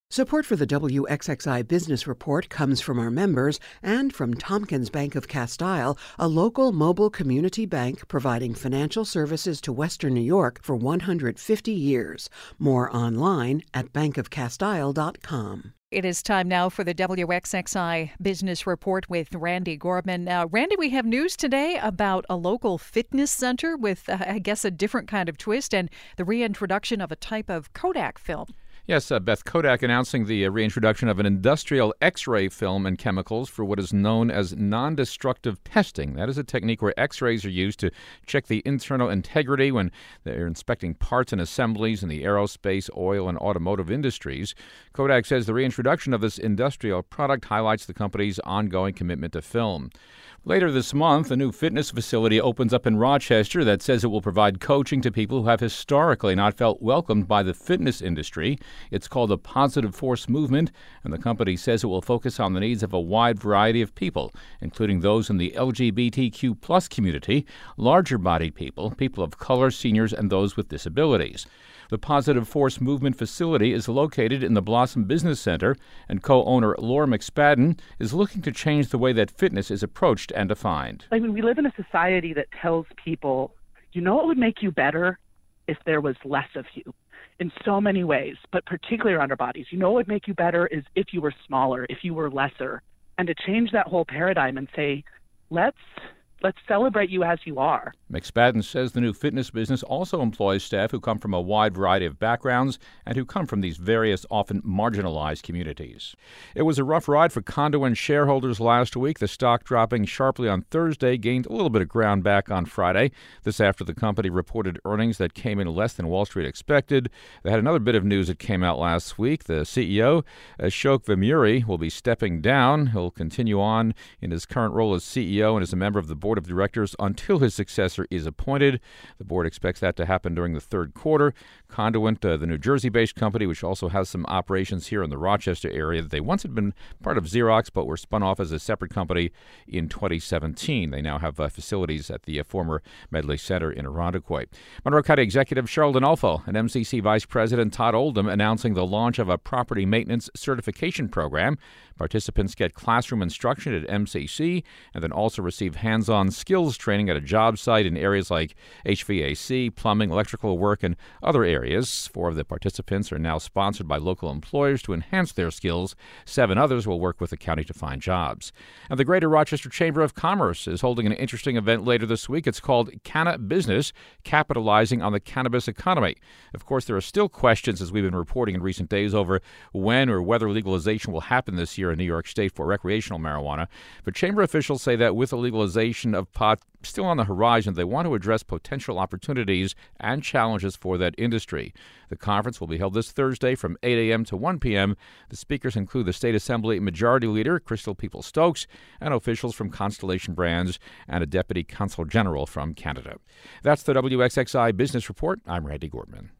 Support for the WXXI Business Report comes from our members and from Tompkins Bank of Castile, a local mobile community bank providing financial services to Western New York for 150 years. More online at bankofcastile.com. It is time now for the WXXI Business Report with Randy Gorman. Now, Randy, we have news today about a local fitness center with, I guess, a different kind of twist and the reintroduction of a type of Kodak film. Yes, Beth, Kodak announcing the reintroduction of an industrial X-ray film and chemicals for what is known as non-destructive testing. That is a technique where X-rays are used to check the internal integrity when they're inspecting parts and assemblies in the aerospace, oil, and automotive industries. Kodak says the reintroduction of this industrial product highlights the company's ongoing commitment to film. Later this month, a new fitness facility opens up in Rochester that says it will provide coaching to people who have historically not felt welcomed by the fitness industry. It's called the Positive Force Movement, and the company says it will focus on the needs of a wide variety of people, including those in the LGBTQ plus community, larger-bodied people, people of color, seniors, and those with disabilities. The Positive Force Movement facility is located in the Blossom Business Center, and co-owner Laura McSpadden is looking to change the way that fitness is approached and defined. We live in a society that tells people, you know what would make you better if there was less of you in so many ways, but particularly around our bodies. You know what would make you better is if you were smaller, if you were lesser. And to change that whole paradigm and say, let's celebrate you as you are. McSpadden says the new fitness business also employs staff who come from a wide variety of backgrounds and who come from these various, often marginalized communities. It was a rough ride for Conduent shareholders last week. The stock dropping sharply on Thursday gained a little bit of ground back on Friday. This after the company reported earnings that came in less than Wall Street expected. They had another bit of news that came out last week. The CEO, Ashok Vemuri, will be stepping down. He'll continue on in his current role as CEO and as a member of the board of directors until his successor is appointed. The board expects that to happen during the third quarter. Conduent, the New Jersey-based company, which also has some operations here in the Rochester area, they once had been part of Xerox but were spun off as a separate company in 2017. They now have facilities at the former Medley Center in Irondequoit. Monroe County Executive Cheryl Denolfo and MCC Vice President Todd Oldham announcing the launch of a property maintenance certification program. Participants get classroom instruction at MCC and then also receive hands-on skills training at a job site in areas like HVAC, plumbing, electrical work, and other areas. 4 of the participants are now sponsored by local employers to enhance their skills. 7 others will work with the county to find jobs. And the Greater Rochester Chamber of Commerce is holding an interesting event later this week. It's called Canna Business, Capitalizing on the Cannabis Economy. Of course, there are still questions, as we've been reporting in recent days, over when or whether legalization will happen this year in New York State for recreational marijuana. But chamber officials say that with the legalization of pot still on the horizon, they want to address potential opportunities and challenges for that industry. The conference will be held this Thursday from 8 a.m. to 1 p.m. The speakers include the State Assembly Majority Leader, Crystal Peoples-Stokes, and officials from Constellation Brands and a Deputy Consul General from Canada. That's the WXXI Business Report. I'm Randy Gorman.